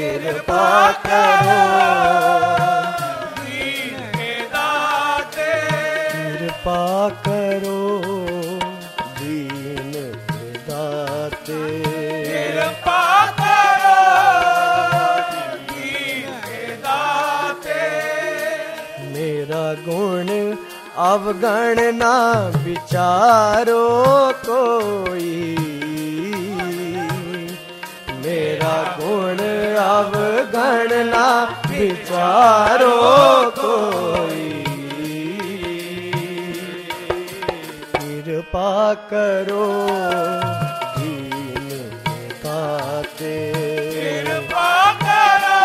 किरपा करो दीन के दाते किरपा करो दीन के दाते किरपा करो दीन के दाते मेरा गुण अवगण ना विचारो कोई मेरा गुण अवगण ना विचारो कोई कृपा करो दीन के दाते किरपा करो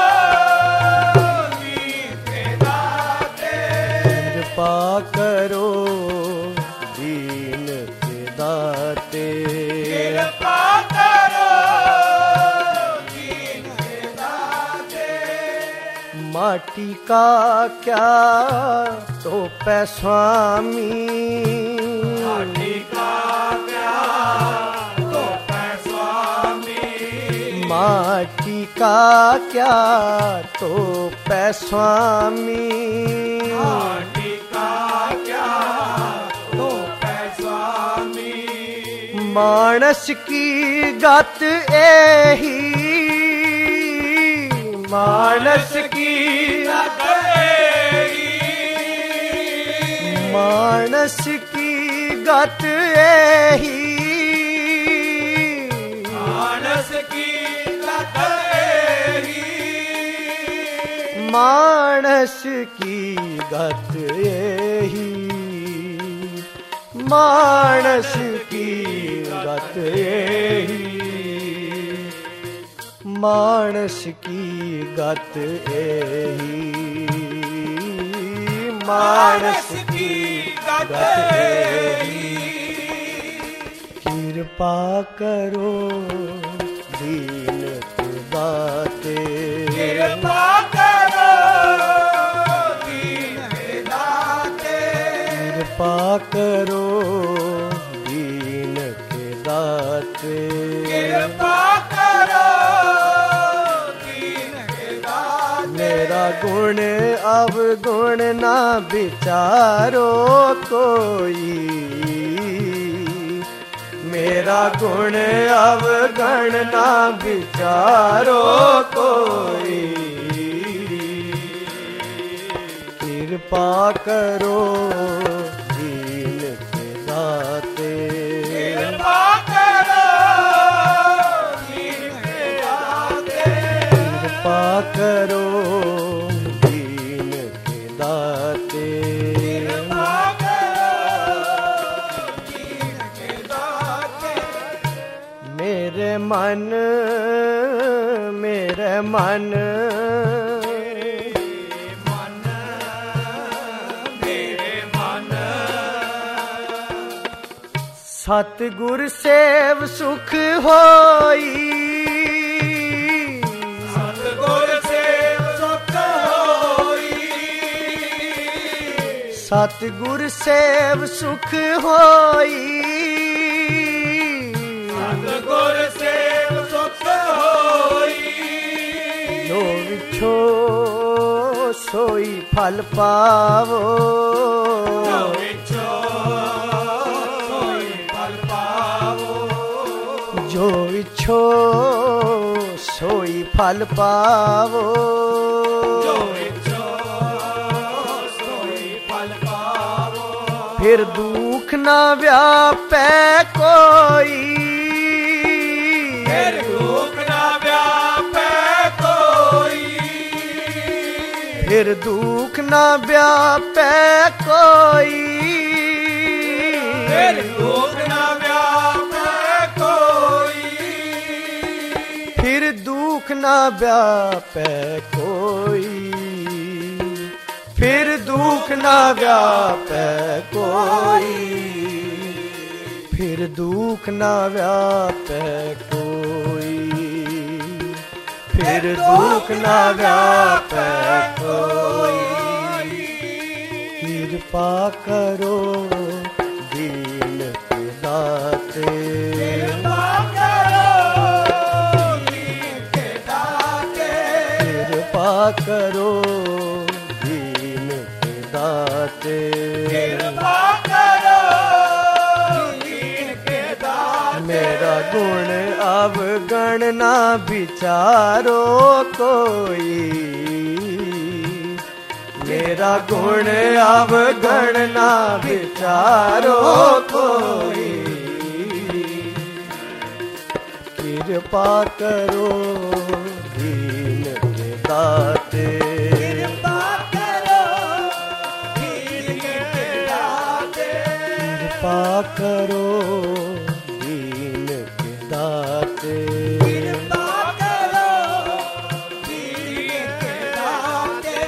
दीन के दाते कृपा करो दीन के दाते किरपा करो दीन के दाते माटी का क्या तो पै स्वामी माटी का क्या तो पै स्वामी माटी का क्या तो पै स्वामी माटी का क्या तो पै स्वामी मानस की गत एही मानस की मानस की गत एही मानस की मानस की गत एही मानस की गत एही मानस की गत एही मानस की गत एही कृपा करो दीन के दाते किरपा करो दीन के दाते कृपा करो दीन के दाते किरपा करो दीन के दाते मेरा गुण अवगुण ना विचारो कोई मेरा गुण अवगण ना विचारो कोई कृपा करो दीन के दाते किरपा करो दीन के दाते कृपा करो दीन के दाते किरपा करो दीन के दाते मेरे मन मेरे मन मेरे मन सतगुर सेव सुख होई सतगुर से सुख होई सतगुर सेव सुख होई सतगुर से सुख होई जो विछो सोई फल पावो जो इच्छो सोई फल पावो जो इच्छो सोई फल पावो जो इच्छो सोई फल पावो फिर दुख ना व्यापै कोई फिर दुख ना व्यापै कोई फिर दुख ना व्यापै कोई फिर दुख ना व्यापै कोई फिर दुख ना व्यापै कोई फिर दुख ना व्यापै कोई फिर दुख ना व्यापै कोई फिर दुख ना व्यापै कोई कृपा करो दीन के दाते किरपा करो दीन के दाते करो दीन के दाते, कृपा करो दीन के दाते। मेरा गुण अवगण ना विचारो कोई, मेरा गुण अवगण ना विचारो कोई। कृपा करो दीन के दाते, कृपा करो दीन के दाते। कृपा करो दीन के दाते। कृपा करो दीन के दाते।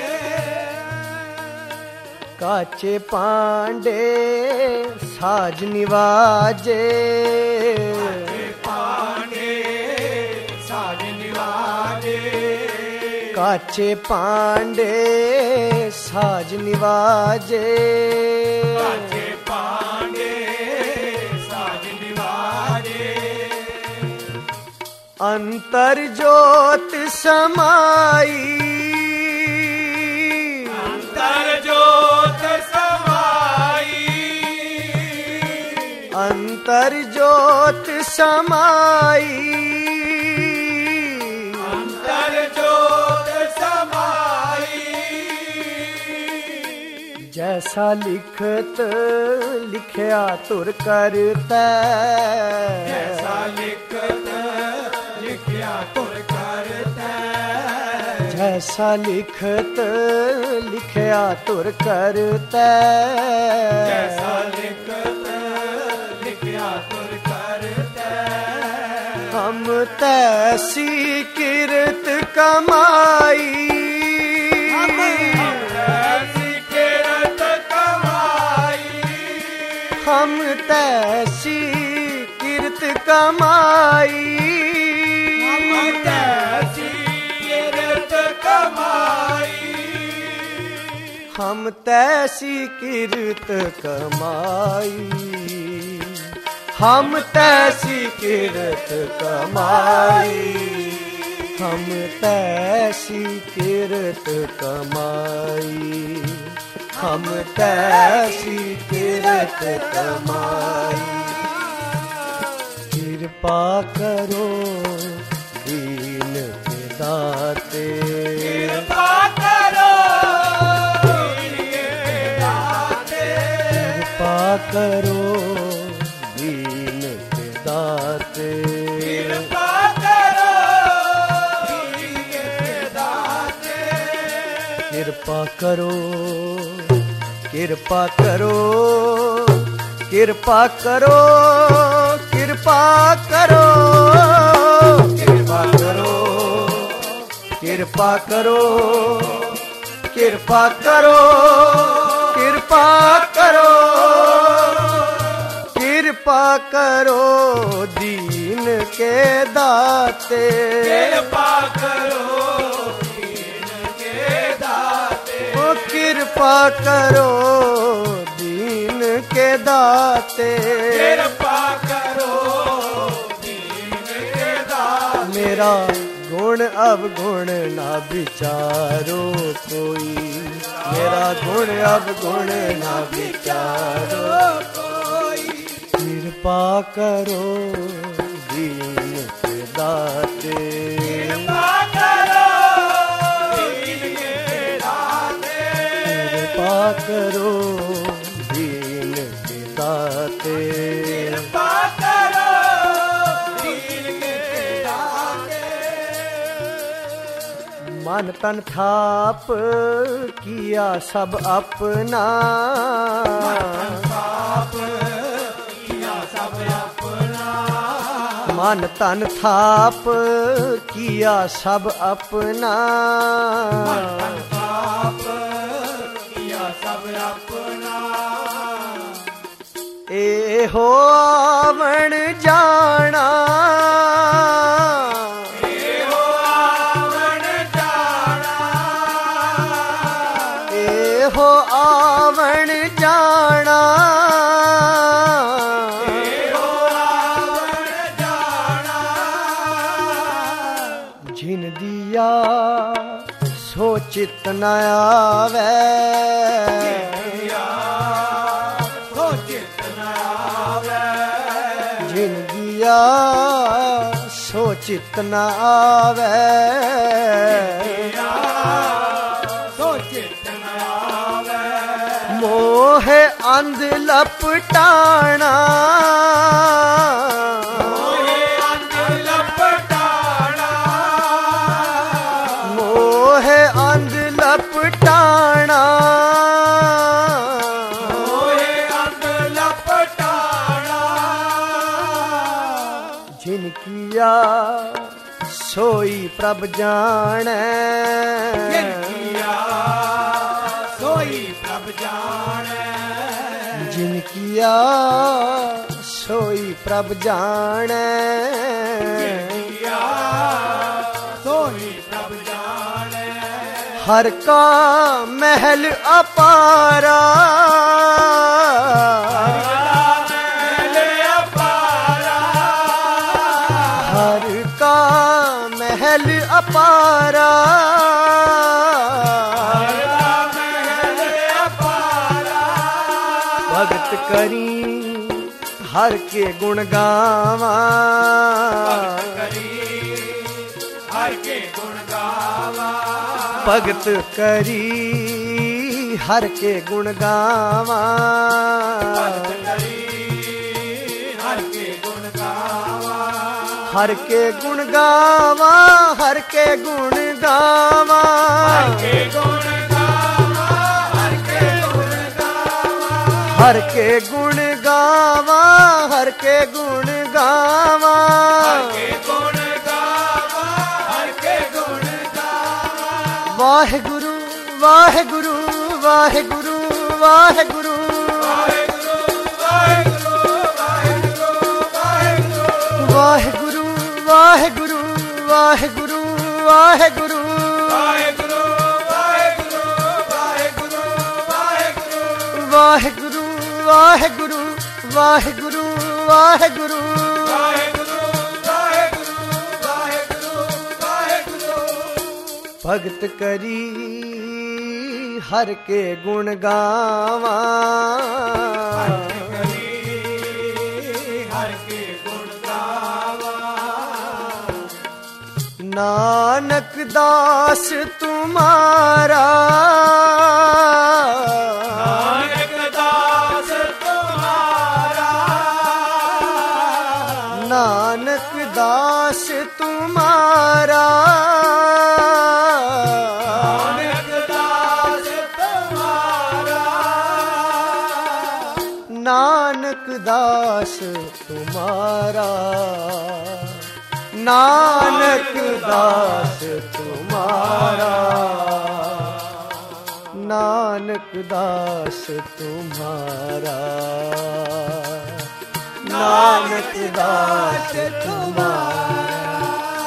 काचे पांडे साज निवाजे, पांडे साज निवाजे। काचे पांडे साज निवाजे, काचे पांडे साज निवाजे। अंतर ज्योत समाई, अंतर ज्योत समाई। अंतर ज्योत समाई, अंतर ज्योत समाई। जैसा लिखत लिखया तुर करता, जैसा लिखत लिखया तुर करता। जैसा लिखत लिखया तुर करता, जैसा लिखत लिखया तुर करता। हम तैसी किरत कमाई, ऐसी किरत कमाई। हम तैसी किरत कमाई, हम तैसी किरत कमाई। हम तैसी किरत कमाई, हम तैसी किरत कमाई, हम तैसी किरत कमाई, हम तैसी किरत कमाई। कृपा करो दीन के दाते, कृपा करो दीन के दाते। कृपा करो दीन के दाते। कृपा करो दीन के दाते। कृपा करो, कृपा करो, कृपा करो, कृपा करो, कृपा करो, कृपा करो, कृपा करो, कृपा करो, कृपा करो दीन के दाते, कृपा करो दीन के दाते। ओ कृपा करो दीन के दाते। कृपा करो दीन के दाते। मेरा गुण अवगुण ना विचारो कोई, मेरा गुण अवगुण ना विचारो कोई। कृपा करो दीन के दाते, कृपा करो दीन के दाते। कृपा करो दीन के दाते। कृपा करो दीन के दाते। मन तन थाप किया सब अपना, पाप किया सब अपना। मन तन थाप किया सब अपना, पाप किया सब अपना। ए हो आवण जाना, एहो आवण जाना। ए हो आवण जाना, एहो आवण जाना। जिन दिया ਸੋ ਚਿਤ ਨ ਆਵੇ ਸੋ ਚਿਤ ਨ ਆਵੇ ਜਿਨ ਗਿਆ ਸੋ ਚਿਤ ਨ ਆਵੇ ਸੋ ਚਿਤ ਨ ਆਵੇ ਮੋਹ ਅੰਧ ਲਪਟਾਣਾ ਲਪਟਾਣਾ ਹੋਏ ਅੰਧ ਲਪਟਾਣਾ ਜਿਨ ਕੀਆ ਸੋਈ ਪ੍ਰਭ ਜਾਣੈ ਜਿਨ ਕੀਆ ਸੋਈ ਪ੍ਰਭ ਜਾਣੈ ਜਿਨ ਕੀਆ ਸੋਈ ਪ੍ਰਭ ਜਾਣੈ ਜਿਨ ਕੀਆ ਸੋਈ ਪ੍ਰਭ ਜਾਣੈ ਹਰ ਕਾ ਮਹਿਲ ਅਪਾਰਾ ਹਰ ਕਾ ਮਹਿਲ ਅਪਾਰਾ ਹਰ ਕਾ ਮਹਿਲ ਅਪਾਰਾ ਹਰ ਕਾ ਮਹਿਲ ਅਪਾਰਾ ਭਗਤ ਕਰੀ ਹਰ ਕੇ ਗੁਣ ਗਾਵਾਂ ਕਰੀ ਹਰ ਕੇ ਗੁਣ ਗਾਵਾਂ ਭਗਤ ਕਰੀ ਹਰ ਕੇ ਗੁਣ ਗਾਵਾਂ ਹਰ ਕੇ ਗੁਣ ਗਾਵਾਂ ਹਰ ਕੇ ਗੁਣ ਗਾਵਾਂ ਹਰ ਕੇ ਗੁਣ ਗਾਵਾਂ ਹਰ ਕੇ ਗੁਣ ਗਾਵਾਂ ਹਰ ਕੇ ਗੁਣ ਗਾਵਾਂ ਹਰ ਕੇ ਗੁਣ ਗਾਵਾਂ ਹਰ ਕੇ ਗੁਣ ਗਾਵਾਂ ਹਰ ਕੇ ਗੁਣ ਗਾਵਾਂ ਹਰ ਕੇ ਗੁਣ ਗਾਵਾਂ ਵਾਹਿਗੁਰੂ ਵਾਹਿਗੁਰੂ ਵਾਹਿਗੁਰੂ ਵਾਹਿਗੁਰੂ ਵਾਹਿਗੁਰੂ ਵਾਹਿਗੁਰੂ ਵਾਹਿਗੁਰੂ ਵਾਹਿਗੁਰੂ ਵਾਹਿਗੁਰੂ ਵਾਹਿਗੁਰੂ ਵਾਹਿਗੁਰੂ ਵਾਹਿਗੁਰੂ ਭਗਤ ਕਰੀ ਹਰ ਕੇ ਗੁਣ ਗਾਵਾਂ ਹਰ ਕੇ ਗੁਣ ਗਾਵਾਂ ਨਾਨਕ ਦਾਸ ਤੁਮਾਰਾ ਨਾਨਕ ਦਾਸ ਤੁਮਾਰਾ ਨਾਨਕ ਦਾਸ ਤੁਮਾਰਾ ਨਾਨਕ ਦਾਸ ਤੁਮਾਰਾ ਨਾਨਕ ਦਾਸ ਤੁਮਾਰਾ ਨਾਨਕ ਦਾਸ ਤੁਮਾਰਾ ਨਾਨਕ ਦਾਸ ਤੁਮਾਰਾ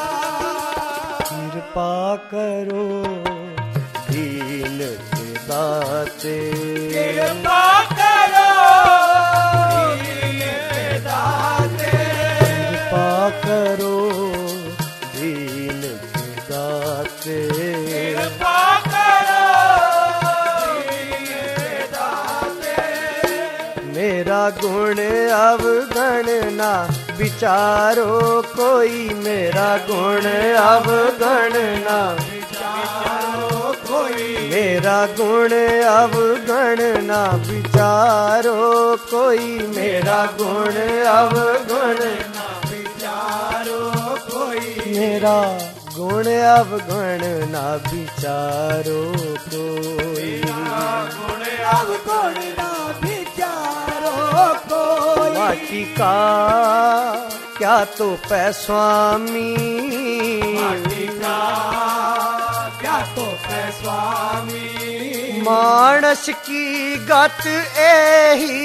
ਕਿਰਪਾ ਕਰੋ ਦੀਨ ਕੇ ਦਾਤੇ ਕਿਰਪਾ ਕਰੋ ਦੀਨ ਕੇ ਦਾਤੇ ਕਿਰਪਾ ਕਰੋ ਦੀਨ ਕੇ ਦਾਤੇ ਕਿਰਪਾ ਕਰੋ ਦੀਨ ਕੇ ਦਾਤੇ ਮੇਰਾ ਗੁਣ ਅਵਗਣ ਨਾ ਵਿਚਾਰੋ ਕੋਈ ਮੇਰਾ ਗੁਣ ਅਵਗਣ ਨਾ ਵਿਚਾਰੋ ਕੋਈ ਮੇਰਾ ਗੁਣ ਅਵਗਣ ਨਾ ਵਿਚਾਰੋ ਕੋਈ ਮੇਰਾ ਗੁਣ ਅਵਗਣ ਨਾ ਵਿਚਾਰੋ ਕੋਈ ਮੇਰਾ ਗੁਣ ਅਵਗਣ ਨਾ ਵਿਚਾਰੋ ਕੋਈ ਗੁਣ ਅਵਗੁਣ ਨਾ ਵਿਚਾਰੋ ਕੋਈ ਮਾਟੀ ਕਾ ਕਿਆ ਤੋ ਪੈ ਸੁਆਮੀ ਮਾਟੀ ਕਾ ਕਿਆ ਤੋ ਪੈ ਸੁਆਮੀ ਮਾਨਸ ਕੀ ਗਤ ਇਹੀ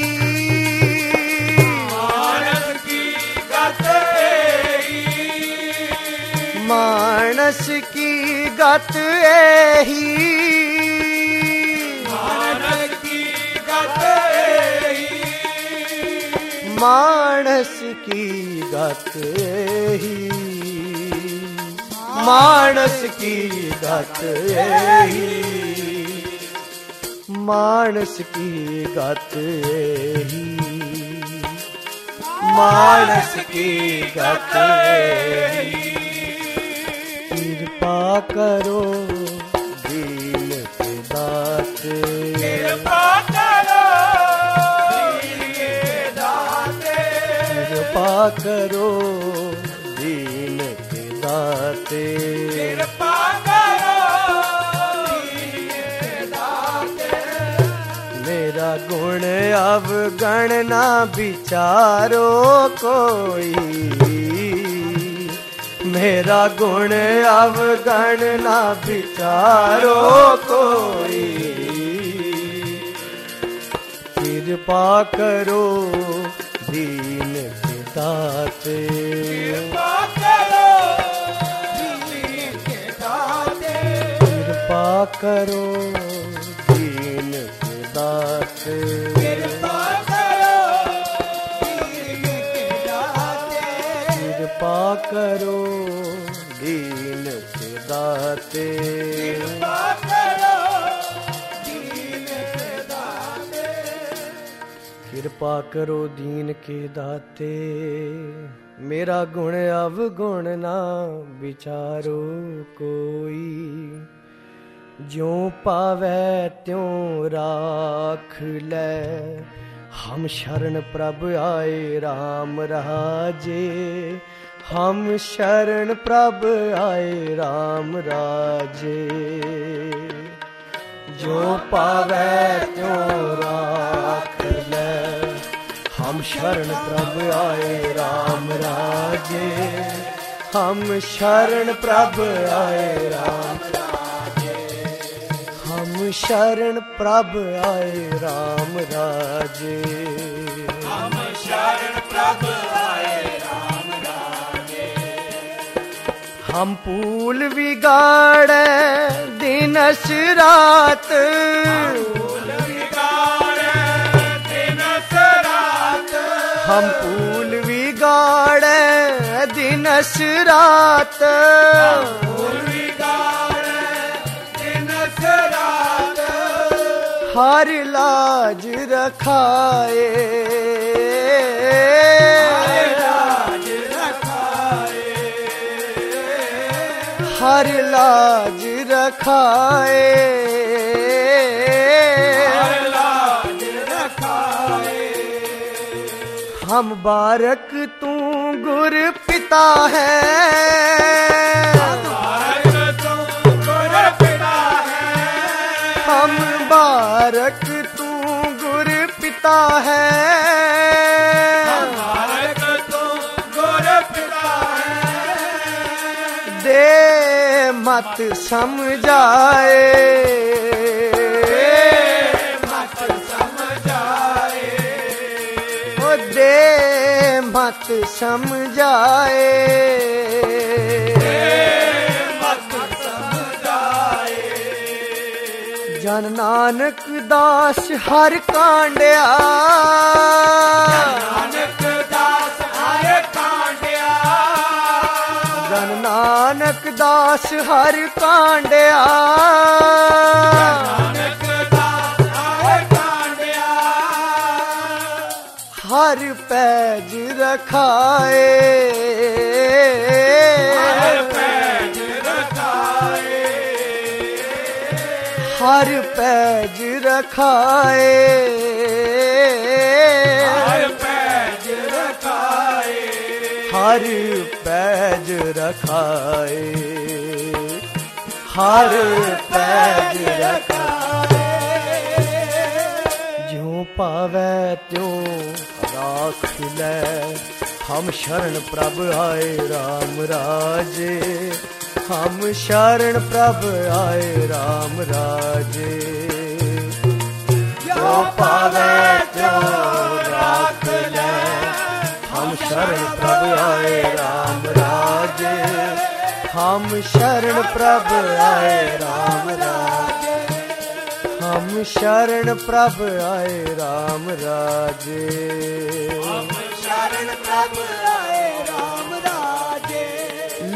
ਮਾਨਸ ਕੀ ਗਤ ਏਹੀ ਮਾਨਸ ਕੀ ਗਤ ਇਹੀ ਮਾਨਸ ਕੀ ਗਤ ਏਹੀ ਮਾਨਸ ਕੀ ਗਤ ਇਹੀ मानस की गत एही, मानस की गत एही, मानस की गत एही। कृपा करो दीन के दाते, कृपा करो दीन के दाते, कृपा करो दीन के दाते, कृपा करो दीन के दाते। मेरा गुण अवगण ना विचारो कोई, मेरा गुण अवगण ना विचारो कोई। कृपा करो दीन के दाते, कृपा करो दीन के दाते, कृपा करो दीन के दाते, कृपा करो दीन के दाते, कृपा करो दीन के दाते। कृपा करो दीन के दाते। कृपा करो दीन के दाते, मेरा गुण अवगुण ना विचारो कोई। ज्यों पावै त्यों राख ले, हम शरण प्रभ आए राम राजे, हम शरण प्रभ आए राम राजे। जो पावै त्यों राख ले, हम शरण प्रभ आए राम राजे, हम शरण प्रभ आए राम राजे, हम शरण प्रभ आए राम राजे, हम शरण प्रभ आए राम राजे। हम पूल बिगाड़े दिनस रात, फूल बिगाड़े दिनस रात, हम पूल बिगाड़े दिनस रात। फूल बिगाड़े दिनस रात, हर लाज रखाए, लाज रखाए, हर लाज रखाए। लाज रखाए। हम बारक तू गुर पिता है, भारत तू गुर पिता है, हम बारक तू गुर पिता है। भारत तू गुर पिता है, दे मत समझाए, मत समझाए, ओ दे मत समझाए। मत समझाए। जन नानक दास हर कांडिया, नानक दास हर कांडिया, जन नानक दास हर कांडिया। नानक दास हर कांडिया, हर पैज रखाए, हर पैज रखाए, हर पैज रखाए। हर पैज रखाए, हर पैज रखाए, हर पैज रखाए। ज्यों पावै त्यों राख ले, हम शरण प्रभ आए राम राजे, हम शरण प्रभ आए राम राजे। ज्यों पावै त्यों राख ले, हम शरण प्रभ आए राम राजे, हम शरण प्रभ आए राम राजे, हम शरण प्रभ आए राम राजे। हम शरण प्रभ आए राम राजे।